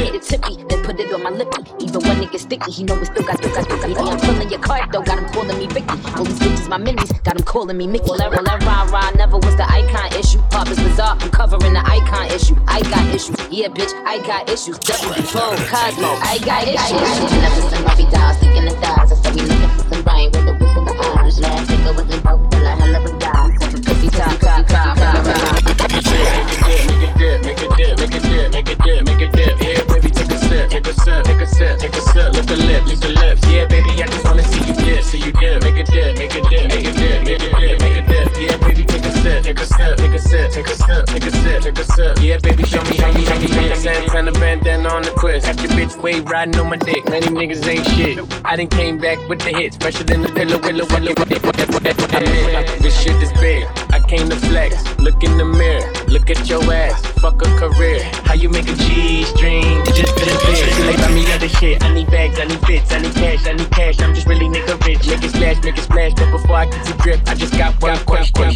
get it tippy, then put it on my lippy. Even when it gets sticky, he know it still got. I'm pulling your card though, got him calling me Vicky. All these bitches, my minis, got him calling me Mickey. Well, that rah-rah never was the icon issue. Pop is bizarre, I'm covering the icon issue. I got issues, yeah, bitch, I got issues. W-Pro, Cosmo, I got issues. Never some Bobby dolls, thinking the thighs. I said we looking for some brain with the whip in the eyes. Last nigga was in both, till I hell of a die. Cookie top. Make it dip. Yeah, baby, take a sip. Lick the lips. Yeah, baby, I just wanna see you dip. Make it dip. Yeah, baby, take a sip. Yeah, baby, show me how you dip. Santana bandana on the twist. Got your bitch way riding on my dick. Many niggas ain't shit. I done came back with the hits, fresher than the pillow. This shit is big. I came to flex. Look in the mirror. Look at your ass. Fuck a career. How you make a G-string? Just for the bitch. They buy me other shit. I need bags, I need fits, I need cash. I'm just really nigga rich. Make it splash. But before I get to grip, I just got one question.